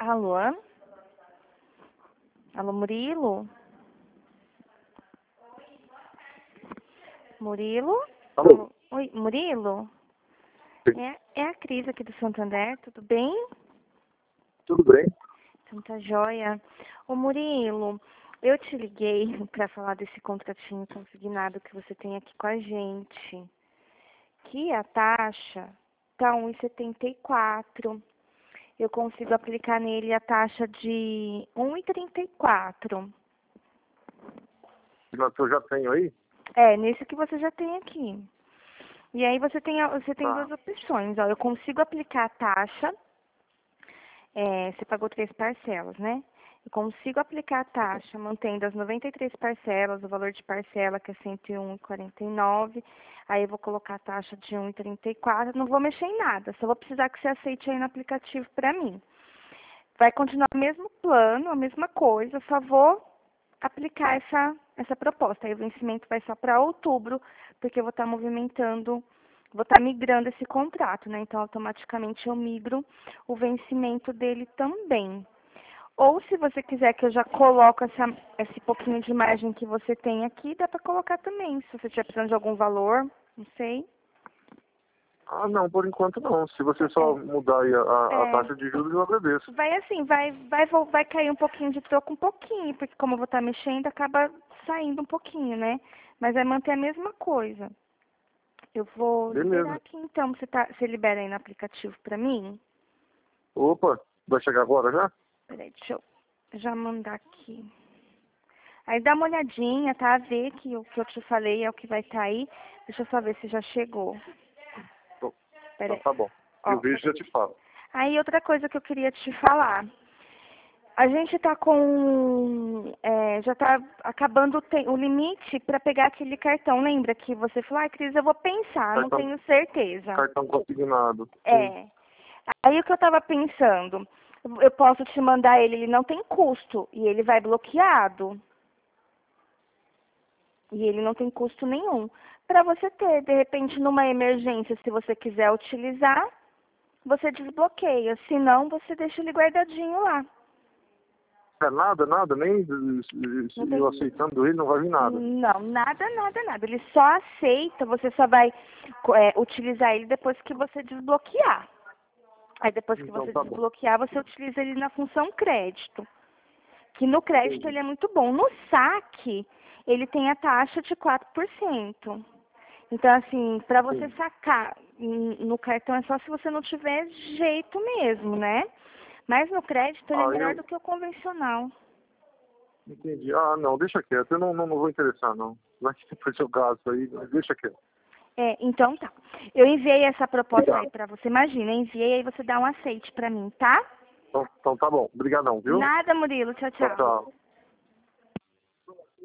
Alô? Alô, Murilo? Murilo? Alô? Oi, Murilo? É a Cris aqui do Santander, tudo bem? Tudo bem? Então tá joia. Ô Murilo, eu te liguei para falar desse contratinho consignado que você tem aqui com a gente. Que a taxa tá 1,74. Eu consigo aplicar nele a taxa de 1,34. Que eu já tenho aí? É, nesse que você já tem aqui. E aí você tem Tá. duas opções, ó. Eu consigo aplicar a taxa, você pagou 3 parcelas, né? Eu consigo aplicar a taxa mantendo as 93 parcelas, o valor de parcela que é 101,49. Aí eu vou colocar a taxa de 1,34. Não vou mexer em nada, só vou precisar que você aceite aí no aplicativo para mim. Vai continuar o mesmo plano, a mesma coisa, só vou aplicar essa proposta. Aí o vencimento vai só para outubro, porque eu vou estar movimentando, vou estar migrando esse contrato, né? Então, automaticamente eu migro o vencimento dele também. Ou se você quiser que eu já coloque esse pouquinho de margem que você tem aqui, dá para colocar também. Se você estiver precisando de algum valor, não sei. Ah, não, por enquanto não. Se você só mudar aí a taxa de juros, eu agradeço. Vai assim, vai cair um pouquinho de troco, um pouquinho, porque como eu vou estar mexendo, acaba saindo um pouquinho, né? Mas vai manter a mesma coisa. Eu vou liberar Beleza. aqui então. Você libera aí no aplicativo pra mim? Opa, vai chegar agora já? Peraí, deixa eu já mandar aqui. Aí dá uma olhadinha, tá? Vê que o que eu te falei é o que vai estar aí. Deixa eu só ver se já chegou. Então, Peraí. tá bom. Eu Ó, vejo e já te falo. aí outra coisa que eu queria te falar. A gente tá com. Já tá acabando o limite para pegar aquele cartão. Lembra que você falou, ah, Cris, eu vou pensar, não tenho certeza. Cartão consignado. Sim. É. Aí o que eu tava pensando, eu posso te mandar ele não tem custo e ele vai bloqueado. E ele não tem custo nenhum. Para você ter, de repente, numa emergência, se você quiser utilizar, você desbloqueia. Se não, você deixa ele guardadinho lá. É nada, nem Não tem. eu aceitando ele, não vai vir nada. Não, nada. Ele só aceita, você só vai utilizar ele depois que você desbloquear. Aí depois que Então você tá bom. desbloquear, você utiliza ele na função crédito. Que no crédito Entendi. ele é muito bom. No saque, ele tem a taxa de 4%. Então, assim, para você Sim. sacar no cartão é só se você não tiver jeito mesmo, né? Mas no crédito ele é Ah, melhor eu do que o convencional. entendi. Ah, não, deixa quieto. Eu não vou interessar, não. Vai que depois eu gasto aí, mas deixa quieto. Então tá. Eu enviei essa proposta aí Obrigado. pra você. Imagina, enviei aí você dá um aceite pra mim, tá? Então tá bom. Obrigadão, viu? Nada, Murilo. Tchau, Tchau, tchau. tchau.